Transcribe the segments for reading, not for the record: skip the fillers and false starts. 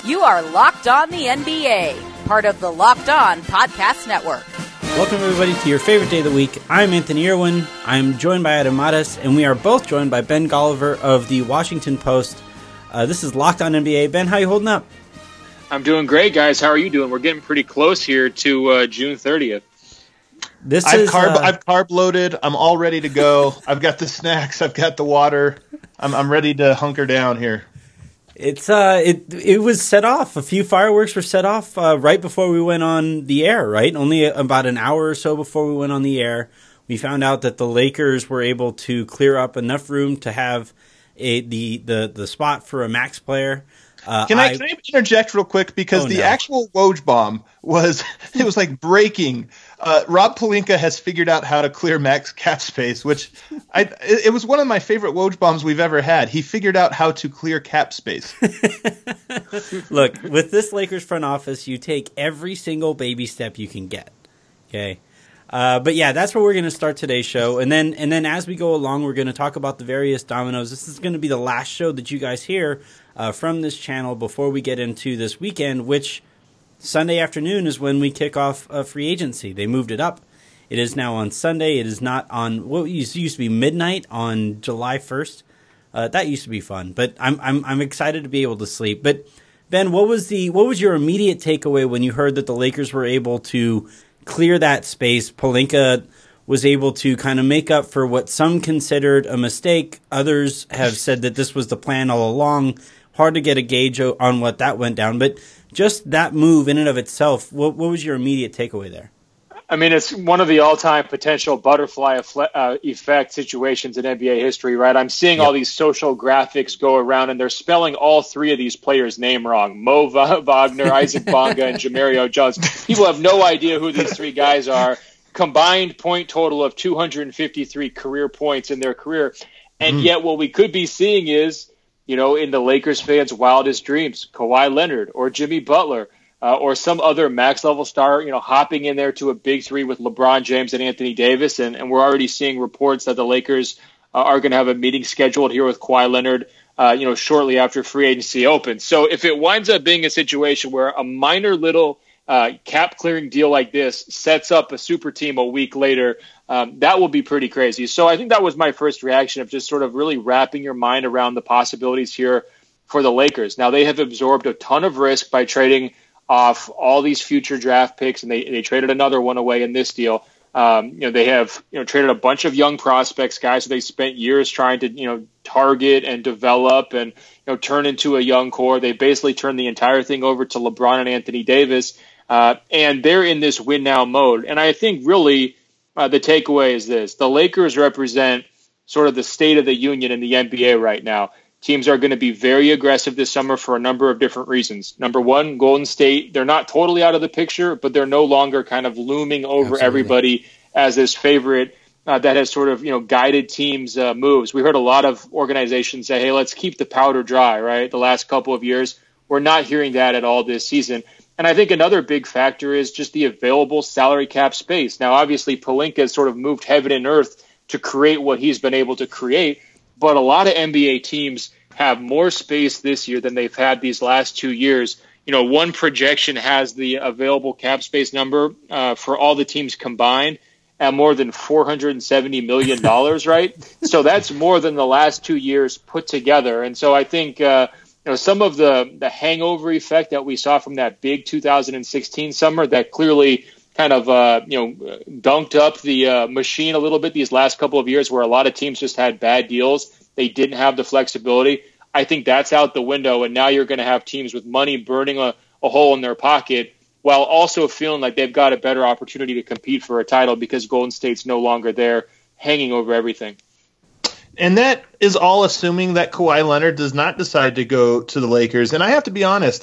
You are Locked On the NBA, part of the Locked On Podcast Network. Welcome, everybody, to your favorite day of the week. I'm Anthony Irwin. I'm joined by Adam Matas, and we are both joined by Ben Golliver of the Washington Post. This is Locked On NBA. Ben, how you holding up? I'm doing great, guys. How are you doing? We're getting pretty close here to June 30th. I've carb loaded. I'm all ready to go. I've got the snacks. I've got the water. I'm ready to hunker down here. It was set off. A few fireworks were set off right before we went on the air, right? Only about an hour or so before we went on the air, we found out that the Lakers were able to clear up enough room to have the spot for a max player. Can I interject real quick? Because the actual Woj bomb was like breaking. Rob Pelinka has figured out how to clear max cap space, which it was one of my favorite Woj bombs we've ever had. He figured out how to clear cap space. Look, with this Lakers front office, you take every single baby step you can get. Okay. But yeah, that's where we're going to start today's show. And then as we go along, we're going to talk about the various dominoes. This is going to be the last show that you guys hear from this channel before we get into this weekend, which Sunday afternoon is when we kick off free agency. They moved it up. It is now on Sunday. It is not on what used to be midnight on July 1st. That used to be fun, but I'm excited to be able to sleep. But Ben, what was your immediate takeaway when you heard that the Lakers were able to clear that space? Pelinka was able to kind of make up for what some considered a mistake. Others have said that this was the plan all along. Hard to get a gauge on what that went down, but just that move in and of itself, what was your immediate takeaway there? I mean, it's one of the all-time potential butterfly effect situations in NBA history, right? I'm seeing all these social graphics go around, and they're spelling all three of these players' name wrong. Mo Wagner, Isaac Bonga, and Jamario Jones. People have no idea who these three guys are. Combined point total of 253 career points in their career. And yet what we could be seeing is, in the Lakers fans' wildest dreams, Kawhi Leonard or Jimmy Butler or some other max-level star, hopping in there to a big three with LeBron James and Anthony Davis. And we're already seeing reports that the Lakers are going to have a meeting scheduled here with Kawhi Leonard, shortly after free agency opens. So if it winds up being a situation where a minor little cap-clearing deal like this sets up a super team a week later, that will be pretty crazy. So I think that was my first reaction of just sort of really wrapping your mind around the possibilities here for the Lakers. Now, they have absorbed a ton of risk by trading off all these future draft picks, and they traded another one away in this deal. They have traded a bunch of young prospects, guys who they spent years trying to target and develop and turn into a young core. They basically turned the entire thing over to LeBron and Anthony Davis, and they're in this win now mode. And I think really the takeaway is this: the Lakers represent sort of the state of the union in the NBA right now. Teams are going to be very aggressive this summer for a number of different reasons. Number one, Golden State, they're not totally out of the picture, but they're no longer kind of looming over everybody as this favorite that has sort of, guided teams' moves. We heard a lot of organizations say, hey, let's keep the powder dry, right? The last couple of years, we're not hearing that at all this season. And I think another big factor is just the available salary cap space. Now, obviously, Pelinka has sort of moved heaven and earth to create what he's been able to create. But a lot of NBA teams have more space this year than they've had these last 2 years. One projection has the available cap space number for all the teams combined at more than $470 million, right? So that's more than the last 2 years put together. And so I think some of the hangover effect that we saw from that big 2016 summer that clearly kind of dunked up the machine a little bit these last couple of years, where a lot of teams just had bad deals. They didn't have the flexibility. I think that's out the window, and now you're going to have teams with money burning a hole in their pocket while also feeling like they've got a better opportunity to compete for a title because Golden State's no longer there hanging over everything. And that is all assuming that Kawhi Leonard does not decide to go to the Lakers. And I have to be honest,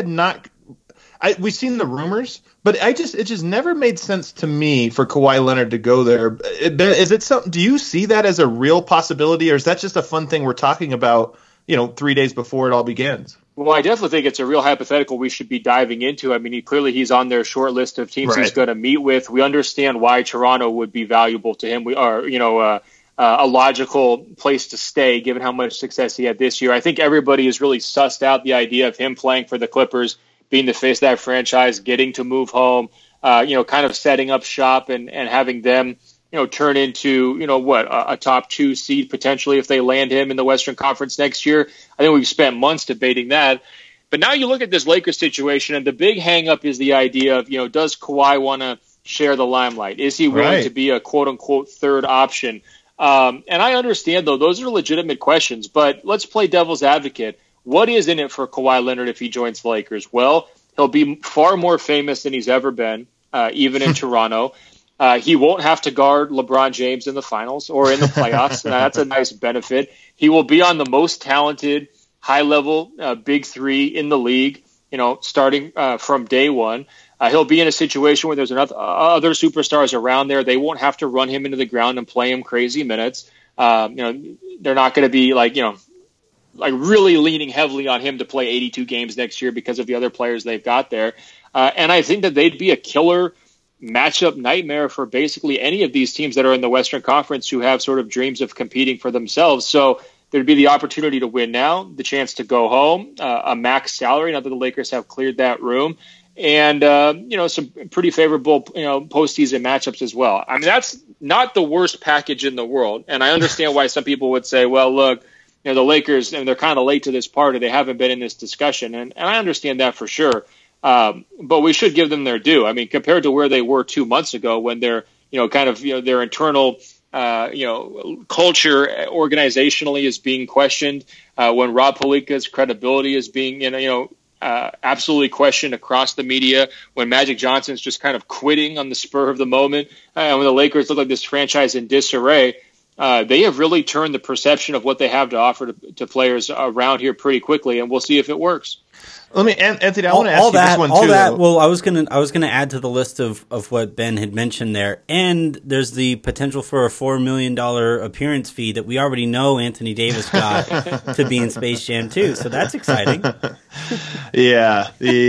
we've seen the rumors, but it just never made sense to me for Kawhi Leonard to go there. Is it something? Do you see that as a real possibility, or is that just a fun thing we're talking about, 3 days before it all begins? Well, I definitely think it's a real hypothetical we should be diving into. I mean, he's on their short list of teams he's going to meet with. We understand why Toronto would be valuable to him. a logical place to stay, given how much success he had this year. I think everybody has really sussed out the idea of him playing for the Clippers, being the face of that franchise, getting to move home, kind of setting up shop and having them, turn into, a top 2 seed potentially if they land him in the Western Conference next year. I think we've spent months debating that. But now you look at this Lakers situation, and the big hang-up is the idea of, does Kawhi want to share the limelight? Is he willing to be a quote-unquote third option? And I understand, though, those are legitimate questions. But let's play devil's advocate. What is in it for Kawhi Leonard if he joins the Lakers? Well, he'll be far more famous than he's ever been, even in Toronto. He won't have to guard LeBron James in the finals or in the playoffs. That's a nice benefit. He will be on the most talented, high-level big three in the league, starting from day one. He'll be in a situation where there's other superstars around there. They won't have to run him into the ground and play him crazy minutes. They're not going to be like really leaning heavily on him to play 82 games next year because of the other players they've got there. And I think that they'd be a killer matchup nightmare for basically any of these teams that are in the Western Conference who have sort of dreams of competing for themselves. So there'd be the opportunity to win now, the chance to go home, a max salary, now that the Lakers have cleared that room, and, some pretty favorable, postseason matchups as well. I mean, that's not the worst package in the world. And I understand why some people would say, well, look, the Lakers, and they're kind of late to this party. They haven't been in this discussion. And I understand that for sure. But we should give them their due. I mean, compared to where they were 2 months ago when their, their internal, culture organizationally is being questioned, when Rob Pelinka's credibility is being, absolutely questioned across the media, when Magic Johnson's just kind of quitting on the spur of the moment, and when the Lakers look like this franchise in disarray, they have really turned the perception of what they have to offer to players around here pretty quickly, and we'll see if it works. Let me, Anthony, I want to ask you this one too. Well, I was gonna add to the list of what Ben had mentioned there, and there's the potential for a $4 million appearance fee that we already know Anthony Davis got to be in Space Jam 2, so that's exciting. Yeah.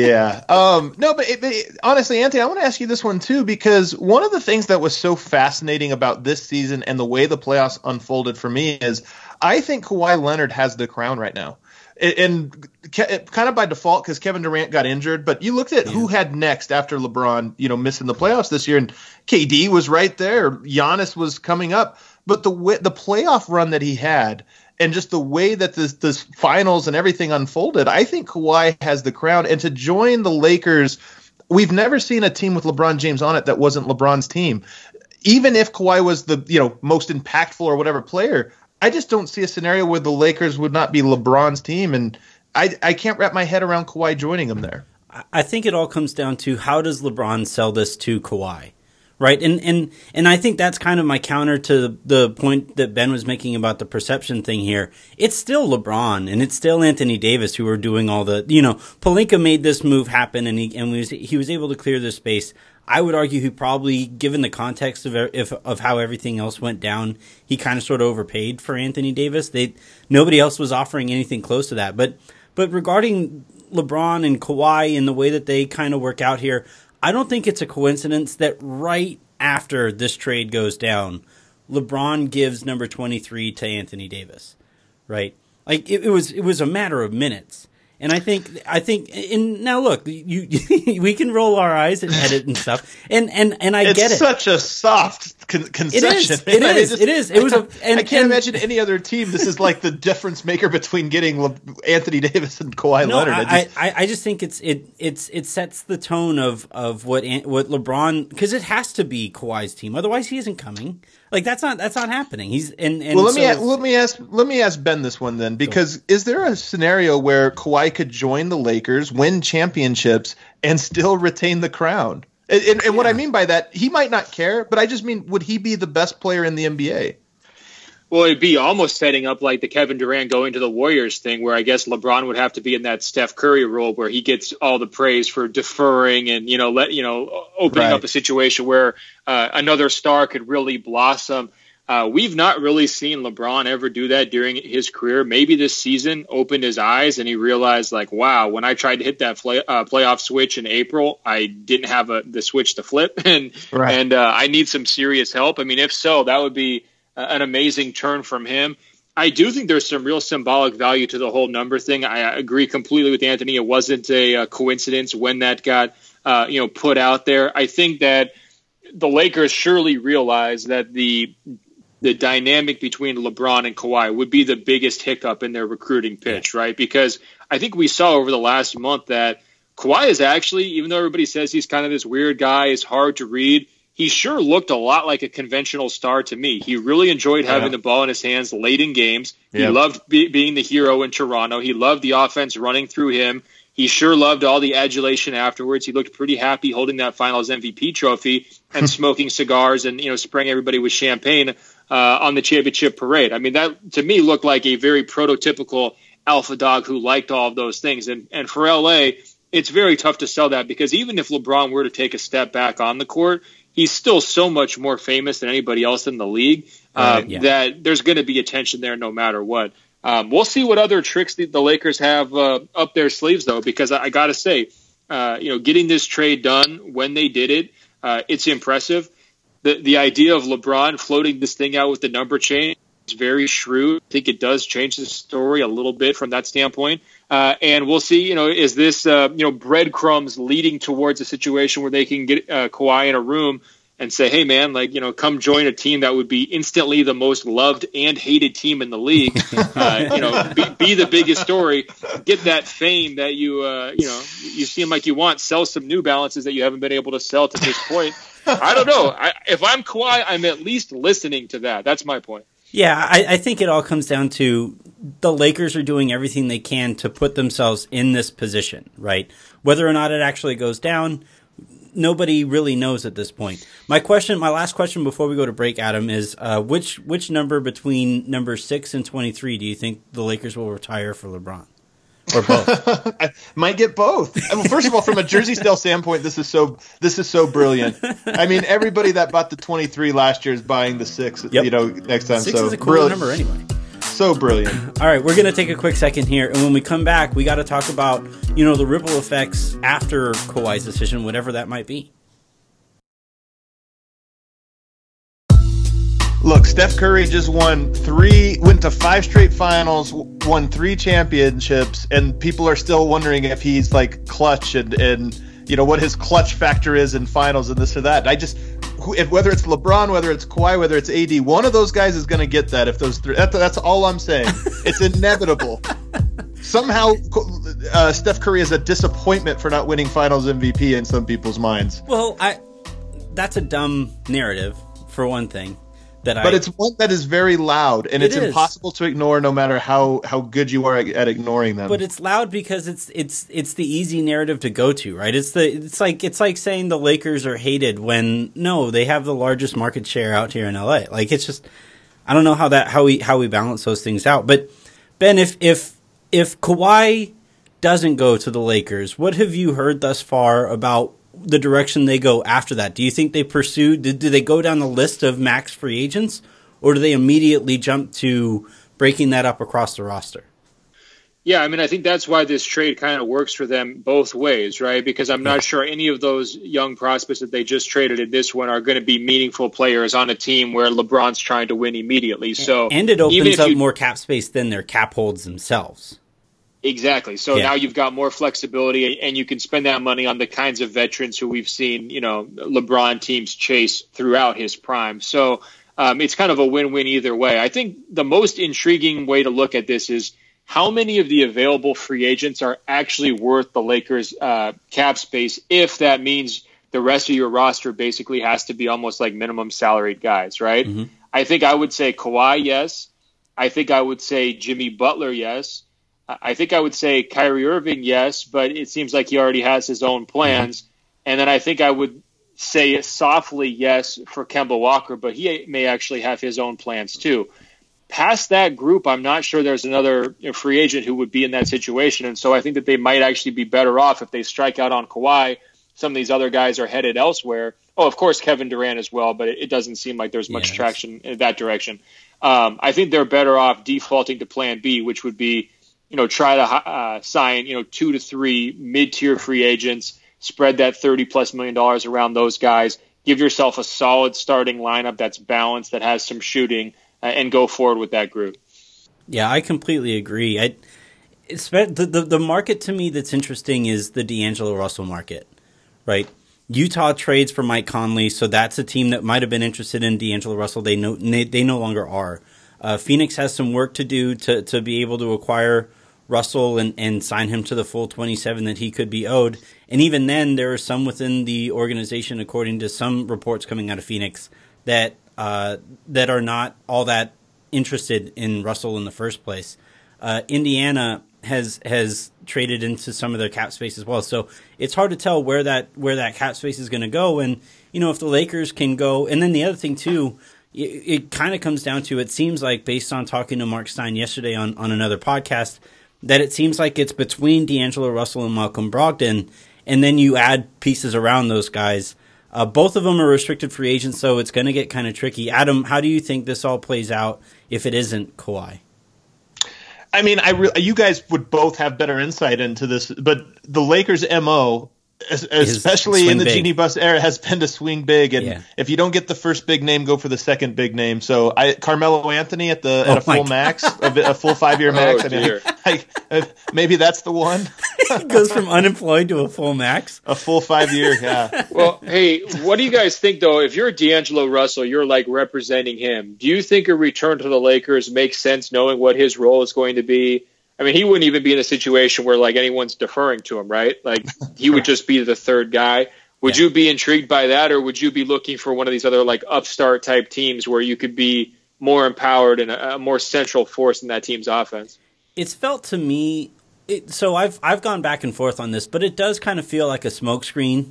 No, but honestly, Anthony, I want to ask you this one too, because one of the things that was so fascinating about this season and the way the playoffs unfolded for me is I think Kawhi Leonard has the crown right now. And kind of by default because Kevin Durant got injured, but you looked at who had next after LeBron, missing the playoffs this year, and KD was right there. Giannis was coming up, but the playoff run that he had, and just the way that this finals and everything unfolded, I think Kawhi has the crown. And to join the Lakers, we've never seen a team with LeBron James on it that wasn't LeBron's team. Even if Kawhi was the most impactful or whatever player, I just don't see a scenario where the Lakers would not be LeBron's team, and I can't wrap my head around Kawhi joining them there. I think it all comes down to how does LeBron sell this to Kawhi, right? And I think that's kind of my counter to the point that Ben was making about the perception thing here. It's still LeBron and it's still Anthony Davis who are doing all the, Pelinka made this move happen and he was able to clear the space. I would argue he probably, given the context of how everything else went down, he kind of sort of overpaid for Anthony Davis. Nobody else was offering anything close to that. But regarding LeBron and Kawhi and the way that they kind of work out here, I don't think it's a coincidence that right after this trade goes down, LeBron gives number 23 to Anthony Davis, right? Like it was a matter of minutes. And I think, and now look, we can roll our eyes and edit and stuff, and I get it. It's such a soft concession. It is. I can't imagine any other team. This is like the difference maker between getting Anthony Davis and Kawhi Leonard. I just think it sets the tone of what LeBron, because it has to be Kawhi's team, otherwise he isn't coming. Like that's not happening. Let me ask Ben this one then, because is there a scenario where Kawhi could join the Lakers, win championships, and still retain the crown? And what I mean by that, he might not care, but I just mean, would he be the best player in the NBA? Well, it'd be almost setting up like the Kevin Durant going to the Warriors thing, where I guess LeBron would have to be in that Steph Curry role where he gets all the praise for deferring and, opening up a situation where another star could really blossom. We've not really seen LeBron ever do that during his career. Maybe this season opened his eyes and he realized, like, wow, when I tried to hit that playoff switch in April, I didn't have the switch to flip, and I need some serious help. I mean, if so, that would be an amazing turn from him. I do think there's some real symbolic value to the whole number thing. I agree completely with Anthony. It wasn't a coincidence when that got put out there. I think that the Lakers surely realized that the dynamic between LeBron and Kawhi would be the biggest hiccup in their recruiting pitch, right? Because I think we saw over the last month that Kawhi is actually, even though everybody says he's kind of this weird guy, is hard to read, he sure looked a lot like a conventional star to me. He really enjoyed having the ball in his hands late in games. He loved being the hero in Toronto. He loved the offense running through him. He sure loved all the adulation afterwards. He looked pretty happy holding that Finals MVP trophy and smoking cigars and spraying everybody with champagne on the championship parade. I mean, that to me looked like a very prototypical alpha dog who liked all of those things. And for LA, it's very tough to sell that because even if LeBron were to take a step back on the court, he's still so much more famous than anybody else in the league that there's going to be attention there no matter what. We'll see what other tricks the Lakers have up their sleeves, though, because I got to say, getting this trade done when they did it, it's impressive. The idea of LeBron floating this thing out with the number change is very shrewd. I think it does change the story a little bit from that standpoint. And we'll see, is this, breadcrumbs leading towards a situation where they can get Kawhi in a room and say, hey, man, come join a team that would be instantly the most loved and hated team in the league. Be the biggest story, get that fame that you seem like you want, sell some New Balances that you haven't been able to sell to this point. I don't know. If I'm Kawhi, I'm at least listening to that. That's my point. Yeah, I think it all comes down to the Lakers are doing everything they can to put themselves in this position, right? Whether or not it actually goes down, nobody really knows at this point. My last question before we go to break, Adam, is which number between number 6 and 23 do you think the Lakers will retire for LeBron? Or both? I might get both. Well, first of all, from a jersey style standpoint, this is so brilliant. I mean, everybody that bought the 23 last year is buying the 6. Next time. 6 is a cool number anyway. So brilliant. All right, we're going to take a quick second here, and when we come back, we got to talk about the ripple effects after Kawhi's decision, whatever that might be. Look, Steph Curry just went to 5 straight finals, won 3 championships, and people are still wondering if he's clutch and what his clutch factor is in finals and this or that. Whether it's LeBron, whether it's Kawhi, whether it's AD, one of those guys is going to get that. If those 3, that's all I'm saying. It's inevitable. Somehow, Steph Curry is a disappointment for not winning Finals MVP in some people's minds. Well, that's a dumb narrative for one thing. But it's one that is very loud, and it's impossible to ignore, no matter how good you are at ignoring them. But it's loud because it's the easy narrative to go to, right? It's like saying the Lakers are hated when no, they have the largest market share out here in LA. It's just I don't know how we balance those things out. But Ben, if Kawhi doesn't go to the Lakers, what have you heard thus far about the direction they go after that? Do you think they pursue, do they go down the list of max free agents, or do they immediately jump to breaking that up across the roster? Yeah, I mean, I think that's why this trade kind of works for them both ways, right? Because I'm not sure any of those young prospects that they just traded in this one are going to be meaningful players on a team where LeBron's trying to win immediately. So, and it opens up more cap space than their cap holds themselves. Exactly. So now you've got more flexibility, and you can spend that money on the kinds of veterans who we've seen, LeBron teams chase throughout his prime. So it's kind of a win-win either way. I think the most intriguing way to look at this is how many of the available free agents are actually worth the Lakers' cap space, if that means the rest of your roster basically has to be almost like minimum salaried guys, right? Mm-hmm. I think I would say Kawhi, yes. I think I would say Jimmy Butler, yes. I think I would say Kyrie Irving, yes, but it seems like he already has his own plans. Mm-hmm. And then I think I would say softly yes for Kemba Walker, but he may actually have his own plans too. Past that group, I'm not sure there's another free agent who would be in that situation. And so I think that they might actually be better off if they strike out on Kawhi. Some of these other guys are headed elsewhere. Oh, of course, Kevin Durant as well, but it doesn't seem like there's much traction in that direction. I think they're better off defaulting to plan B, which would be, try to sign, 2 to 3 mid-tier free agents, spread that $30+ million around those guys, give yourself a solid starting lineup that's balanced, that has some shooting, and go forward with that group. Yeah, I completely agree. The market to me that's interesting is the D'Angelo Russell market, right? Utah trades for Mike Conley, so that's a team that might have been interested in D'Angelo Russell. They no longer are. Phoenix has some work to do to be able to acquire Russell and sign him to the full 27 that he could be owed. And even then, there are some within the organization, according to some reports coming out of Phoenix, that are not all that interested in Russell in the first place. Indiana has traded into some of their cap space as well, so it's hard to tell where that cap space is going to go. And if the Lakers can go, and then the other thing too, it kind of comes down to, it seems like, based on talking to Mark Stein yesterday on another podcast, that it seems like it's between D'Angelo Russell and Malcolm Brogdon, and then you add pieces around those guys. Both of them are restricted free agents, so it's going to get kind of tricky. Adam, how do you think this all plays out if it isn't Kawhi? I mean, you guys would both have better insight into this, but the Lakers' MO, especially in the Genie Bus era, has been to swing big. And if you don't get the first big name, go for the second big name. So Carmelo Anthony at a full max, a full 5-year max. Maybe that's the one. It goes from unemployed to a full max. A full 5-year, yeah. Well, hey, what do you guys think, though? If you're D'Angelo Russell, you're like representing him. Do you think a return to the Lakers makes sense, knowing what his role is going to be? I mean, he wouldn't even be in a situation where like anyone's deferring to him, right? Like he would just be the third guy. Would you be intrigued by that, or would you be looking for one of these other like upstart type teams where you could be more empowered and a more central force in that team's offense? It's felt to me. So I've gone back and forth on this, but it does kind of feel like a smokescreen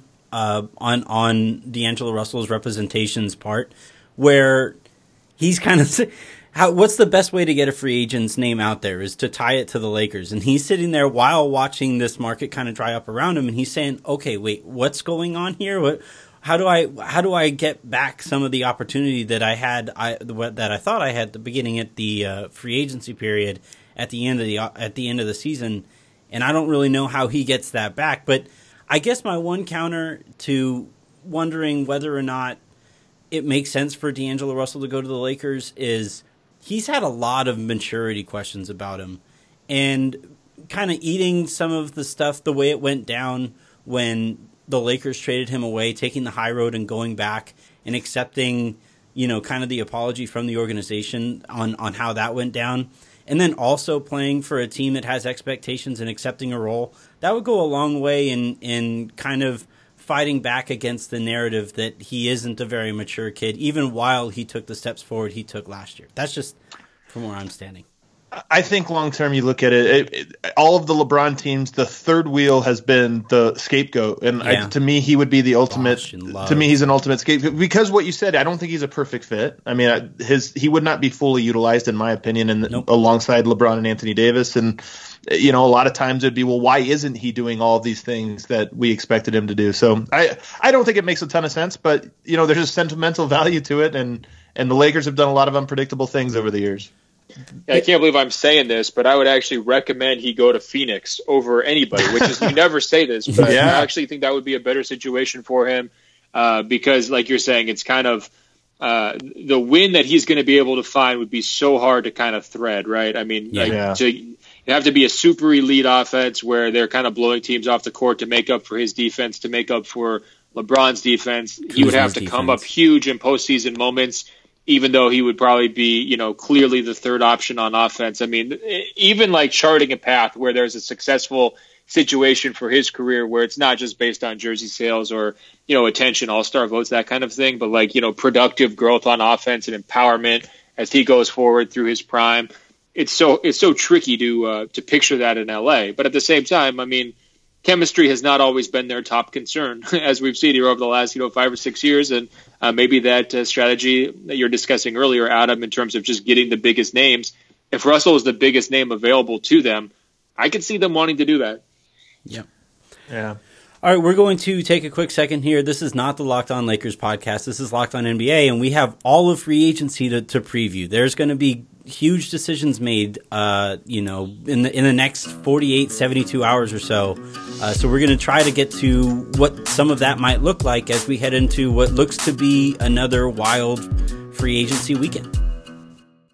on D'Angelo Russell's representation's part, where he's kind of. What's the best way to get a free agent's name out there is to tie it to the Lakers. And he's sitting there while watching this market kind of dry up around him, and he's saying, okay, wait, what's going on here? How do I get back some of the opportunity that I had, that I thought I had at the beginning at the free agency period at the end of the season? And I don't really know how he gets that back. But I guess my one counter to wondering whether or not it makes sense for D'Angelo Russell to go to the Lakers is he's had a lot of maturity questions about him, and kind of eating some of the stuff the way it went down when the Lakers traded him away, taking the high road and going back and accepting, kind of the apology from the organization on how that went down. And then also playing for a team that has expectations and accepting a role. That would go a long way in kind of fighting back against the narrative that he isn't a very mature kid, even while he took the steps forward he took last year. That's just from where I'm standing. I think long term, you look at it, all of the LeBron teams, the third wheel has been the scapegoat, and to me, he would be the ultimate. To me, he's an ultimate scapegoat because what you said. I don't think he's a perfect fit. I mean, he would not be fully utilized, in my opinion, alongside LeBron and Anthony Davis. And a lot of times it'd be, well, why isn't he doing all of these things that we expected him to do? So I don't think it makes a ton of sense, but there's a sentimental value to it, and the Lakers have done a lot of unpredictable things over the years. I can't believe I'm saying this, but I would actually recommend he go to Phoenix over anybody, which is, you never say this, but I actually think that would be a better situation for him because, like you're saying, it's kind of the win that he's going to be able to find would be so hard to kind of thread, right? I mean, you have to be a super elite offense where they're kind of blowing teams off the court to make up for his defense, to make up for LeBron's defense. He would have to come up huge in postseason moments, even though he would probably be, clearly the third option on offense. I mean, even like charting a path where there's a successful situation for his career where it's not just based on jersey sales or, attention, all-star votes, that kind of thing, but like, productive growth on offense and empowerment as he goes forward through his prime. It's so tricky to picture that in LA. But at the same time, I mean, chemistry has not always been their top concern, as we've seen here over the last 5 or 6 years, and maybe that strategy that you're discussing earlier, Adam, in terms of just getting the biggest names. If Russell is the biggest name available to them, I could see them wanting to do that. Yeah. All right, we're going to take a quick second here. This is not the Locked On Lakers podcast. This is Locked On NBA, and we have all of free agency to preview. There's going to be huge decisions made, in the next 48, 72 hours or so. So we're going to try to get to what some of that might look like as we head into what looks to be another wild free agency weekend.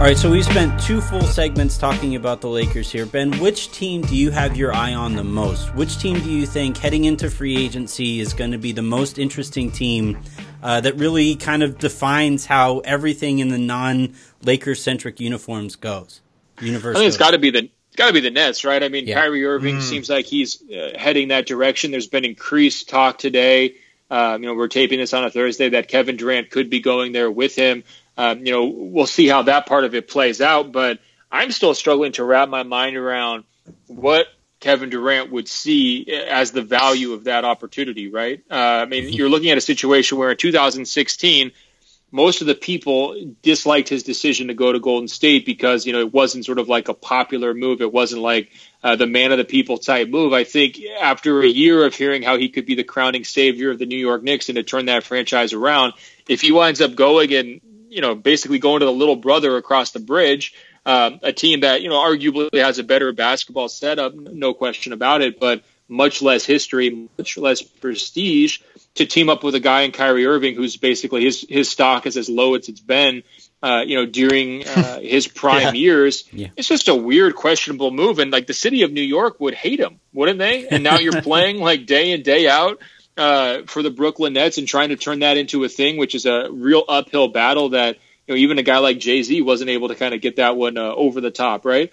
All right, so we've spent 2 full segments talking about the Lakers here. Ben, which team do you have your eye on the most? Which team do you think heading into free agency is going to be the most interesting team that really kind of defines how everything in the non-Lakers-centric uniforms goes? I think it's got to be the Nets, right? I mean, Kyrie Irving seems like he's heading that direction. There's been increased talk today. We're taping this on a Thursday that Kevin Durant could be going there with him. We'll see how that part of it plays out, but I'm still struggling to wrap my mind around what Kevin Durant would see as the value of that opportunity, right? You're looking at a situation where in 2016, most of the people disliked his decision to go to Golden State because, it wasn't sort of like a popular move. It wasn't like the man of the people type move. I think after a year of hearing how he could be the crowning savior of the New York Knicks and to turn that franchise around, if he winds up going and, basically going to the little brother across the bridge, a team that, arguably has a better basketball setup, no question about it, but much less history, much less prestige, to team up with a guy in Kyrie Irving who's basically his stock is as low as it's been, during his prime years. Yeah. It's just a weird, questionable move. And like the city of New York would hate him, wouldn't they? And now you're playing like day in, day out for the Brooklyn Nets and trying to turn that into a thing, which is a real uphill battle that, even a guy like Jay-Z wasn't able to kind of get that one over the top, right?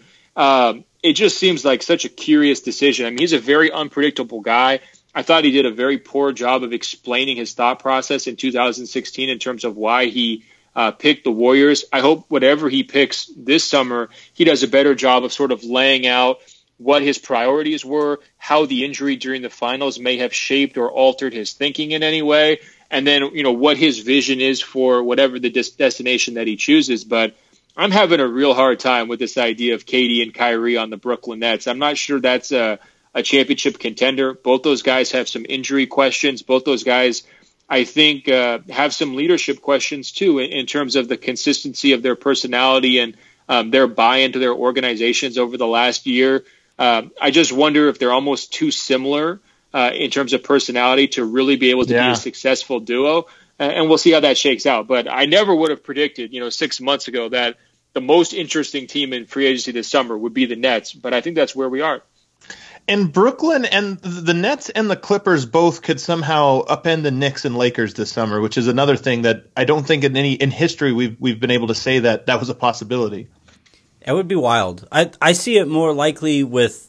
It just seems like such a curious decision. I mean, he's a very unpredictable guy. I thought he did a very poor job of explaining his thought process in 2016 in terms of why he picked the Warriors. I hope whatever he picks this summer, he does a better job of sort of laying out what his priorities were, how the injury during the finals may have shaped or altered his thinking in any way, and then, what his vision is for whatever the destination that he chooses. But I'm having a real hard time with this idea of KD and Kyrie on the Brooklyn Nets. I'm not sure that's a championship contender. Both those guys have some injury questions. Both those guys, I think, have some leadership questions, too, in terms of the consistency of their personality and their buy-in to their organizations over the last year. I just wonder if they're almost too similar in terms of personality to really be able to be a successful duo. And we'll see how that shakes out. But I never would have predicted, 6 months ago that the most interesting team in free agency this summer would be the Nets. But I think that's where we are. And Brooklyn and the Nets and the Clippers both could somehow upend the Knicks and Lakers this summer, which is another thing that I don't think in history we've been able to say that was a possibility. It would be wild. I see it more likely with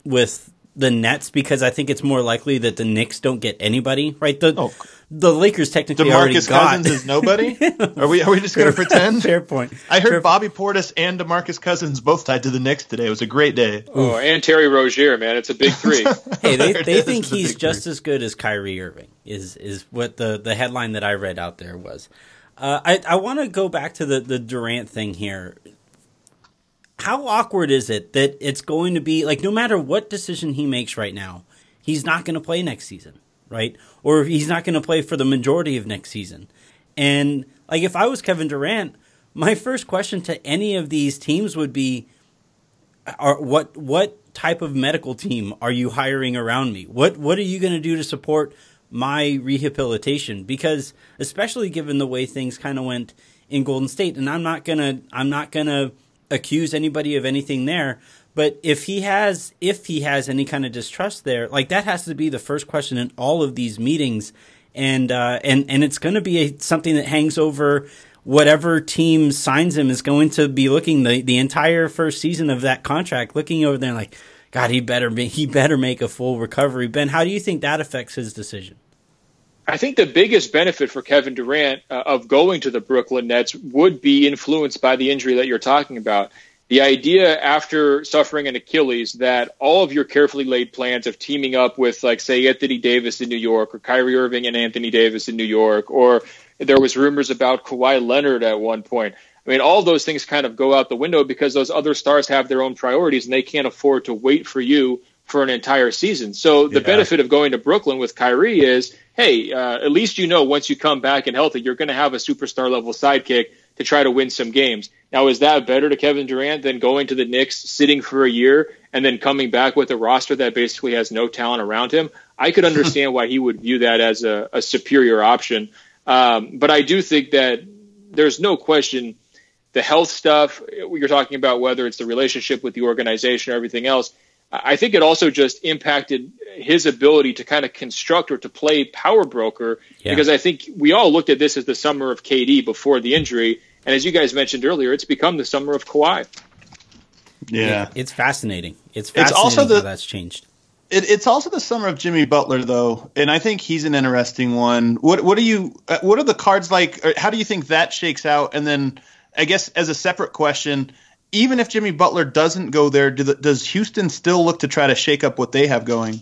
the Nets because I think it's more likely that the Knicks don't get anybody, right? The Lakers technically already got. DeMarcus Cousins is nobody? Are we just going to pretend? Fair point. I heard Bobby Portis and DeMarcus Cousins both tied to the Knicks today. It was a great day. Oh, and Terry Rozier, man. It's a big three. Hey, they think he's just as good as Kyrie Irving is what the headline that I read out there was. I want to go back to the Durant thing here. How awkward is it that it's going to be, like, no matter what decision he makes right now, he's not going to play next season, right? Or he's not going to play for the majority of next season. And, like, if I was Kevin Durant, my first question to any of these teams would be, what type of medical team are you hiring around me? What are you going to do to support my rehabilitation? Because, especially given the way things kind of went in Golden State, and I'm not gonna accuse anybody of anything there, but if he has any kind of distrust there, like, that has to be the first question in all of these meetings, and it's going to be something that hangs over whatever team signs him is going to be looking the entire first season of that contract, looking over there like, God, he better make a full recovery. Ben, how do you think that affects his decision? I think the biggest benefit for Kevin Durant of going to the Brooklyn Nets would be influenced by the injury that you're talking about. The idea after suffering an Achilles that all of your carefully laid plans of teaming up with, like, say, Anthony Davis in New York or Kyrie Irving and Anthony Davis in New York, or there was rumors about Kawhi Leonard at one point. I mean, all those things kind of go out the window because those other stars have their own priorities and they can't afford to wait for you for an entire season. So the benefit of going to Brooklyn with Kyrie is, hey, at least once you come back and healthy, you're going to have a superstar level sidekick to try to win some games. Now, is that better to Kevin Durant than going to the Knicks, sitting for a year, and then coming back with a roster that basically has no talent around him? I could understand why he would view that as a superior option. But I do think that there's no question the health stuff you're talking about, whether it's the relationship with the organization or everything else, I think it also just impacted his ability to kind of construct or to play power broker, because I think we all looked at this as the summer of KD before the injury. And as you guys mentioned earlier, it's become the summer of Kawhi. Yeah. It's fascinating. It's fascinating also how that's changed. It's also the summer of Jimmy Butler, though, and I think he's an interesting one. What are the cards like? Or how do you think that shakes out? And then, I guess as a separate question, even if Jimmy Butler doesn't go there, does Houston still look to try to shake up what they have going?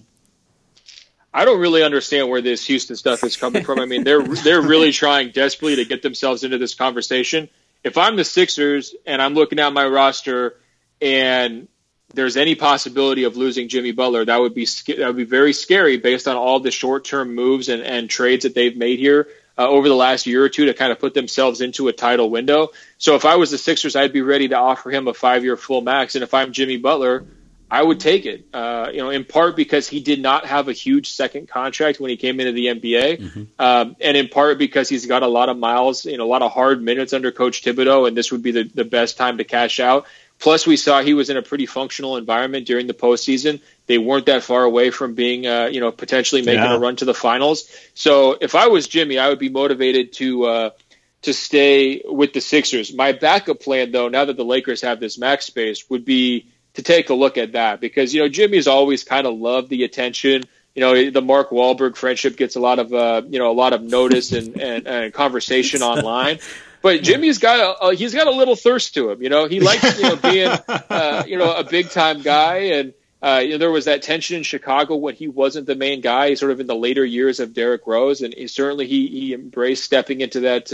I don't really understand where this Houston stuff is coming from. I mean, they're really trying desperately to get themselves into this conversation. If I'm the Sixers and I'm looking at my roster and there's any possibility of losing Jimmy Butler, that would be very scary based on all the short-term moves and trades that they've made here over the last year or two to kind of put themselves into a title window. So if I was the Sixers, I'd be ready to offer him a 5-year full max. And if I'm Jimmy Butler, I would take it, in part because he did not have a huge second contract when he came into the NBA, and in part because he's got a lot of miles, a lot of hard minutes under Coach Thibodeau, and this would be the best time to cash out. Plus, we saw he was in a pretty functional environment during the postseason. They weren't that far away from being, potentially making a run to the finals. So if I was Jimmy, I would be motivated to stay with the Sixers. My backup plan, though, now that the Lakers have this max space, would be to take a look at that, because Jimmy's always kind of loved the attention. The Mark Wahlberg friendship gets a lot of notice and conversation online. But Jimmy's got a little thirst to him. He likes being a big time guy, and there was that tension in Chicago when he wasn't the main guy, sort of in the later years of Derrick Rose, and he embraced stepping into that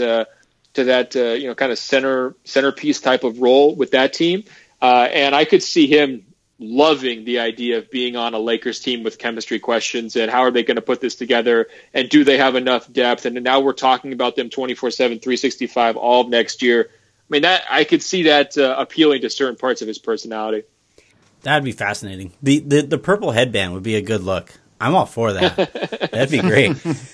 kind of centerpiece type of role with that team. And I could see him loving the idea of being on a Lakers team with chemistry questions and how are they going to put this together and do they have enough depth? And now we're talking about them 24/7, 365 all of next year. I mean, that I could see that appealing to certain parts of his personality. That'd be fascinating. The purple headband would be a good look. I'm all for that. That'd be great.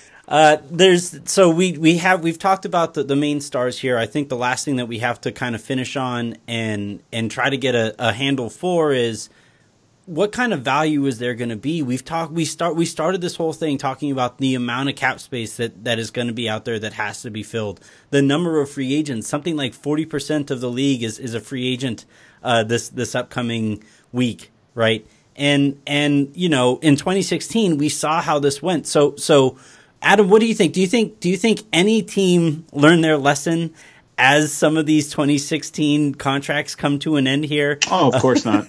We've talked about the main stars here. I think the last thing that we have to kind of finish on and try to get a handle for is what kind of value is there going to be. We started this whole thing talking about the amount of cap space that is going to be out there that has to be filled. The number of free agents, something like 40% of the league is a free agent this upcoming week, right? And in 2016 we saw how this went. So Adam, what do you think? Do you think any team learned their lesson as some of these 2016 contracts come to an end here? Oh, of course not.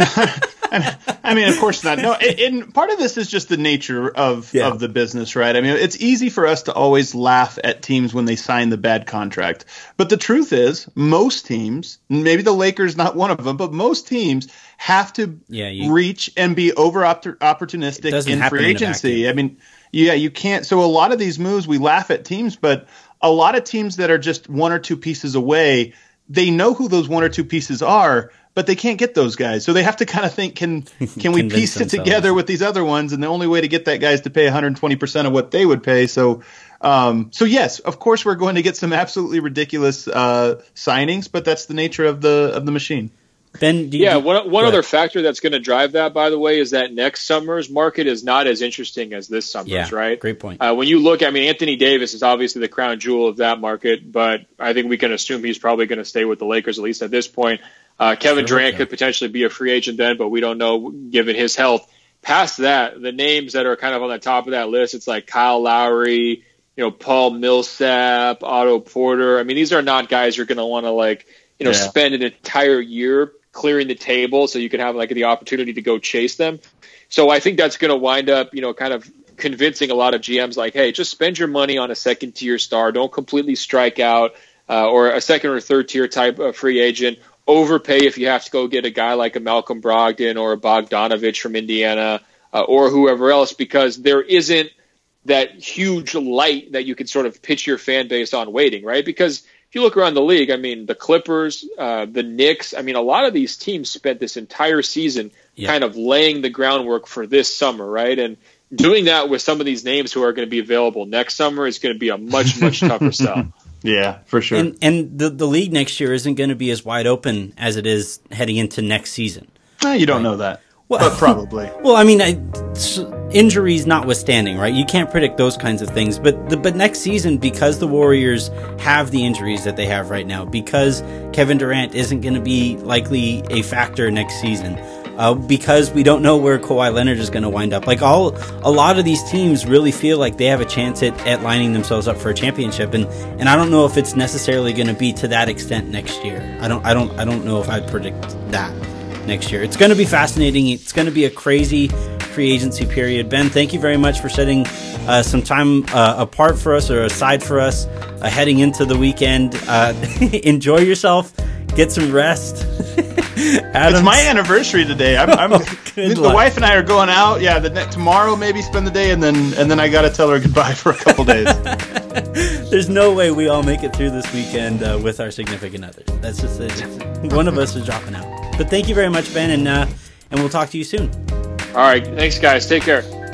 I mean, of course not. No, and part of this is just the nature of the business, right? I mean, it's easy for us to always laugh at teams when they sign the bad contract. But the truth is, most teams, maybe the Lakers not one of them, but most teams have to reach and be opportunistic in free agency. I mean, you can't. So a lot of these moves, we laugh at teams, but a lot of teams that are just one or two pieces away, they know who those one or two pieces are, but they can't get those guys. So they have to kind of think, can we piece it together with these other ones? And the only way to get that guy is to pay 120% of what they would pay. So yes, of course we're going to get some absolutely ridiculous signings, but that's the nature of the machine. Ben, one other factor that's going to drive that, by the way, is that next summer's market is not as interesting as this summer's, right? Great point. When you look, Anthony Davis is obviously the crown jewel of that market, but I think we can assume he's probably going to stay with the Lakers, at least at this point. Kevin Durant could potentially be a free agent then, but we don't know given his health. Past that, the names that are kind of on the top of that list, it's like Kyle Lowry, Paul Millsap, Otto Porter. I mean, these are not guys you're going to want to spend an entire year clearing the table so you can have the opportunity to go chase them. So I think that's going to wind up, kind of convincing a lot of GMs hey, just spend your money on a second tier star. Don't completely strike out or a second or third tier type of free agent. Overpay if you have to go get a guy like a Malcolm Brogdon or a Bogdanovich from Indiana or whoever else, because there isn't that huge light that you can sort of pitch your fan base on waiting, right? Because if you look around the league, the Clippers, the Knicks, a lot of these teams spent this entire season kind of laying the groundwork for this summer, right? And doing that with some of these names who are going to be available next summer is going to be a much, much tougher sell. Yeah, for sure. And the league next year isn't going to be as wide open as it is heading into next season. You don't know that. Well, but probably. Well, I mean, injuries notwithstanding, right? You can't predict those kinds of things. But next season, because the Warriors have the injuries that they have right now, because Kevin Durant isn't going to be likely a factor next season, because we don't know where Kawhi Leonard is going to wind up. Like a lot of these teams really feel like they have a chance at lining themselves up for a championship, and I don't know if it's necessarily going to be to that extent next year. I don't know if I'd predict that next year. It's going to be fascinating. It's going to be a crazy free agency period. Ben, thank you very much for setting some time apart for us, or aside for us, heading into the weekend. Enjoy yourself. Get some rest. It's my anniversary today. The wife and I are going out. Yeah, tomorrow maybe spend the day, and then I got to tell her goodbye for a couple days. There's no way we all make it through this weekend with our significant others. That's just it. One of us is dropping out. But thank you very much, Ben, and we'll talk to you soon. All right. Thanks, guys. Take care.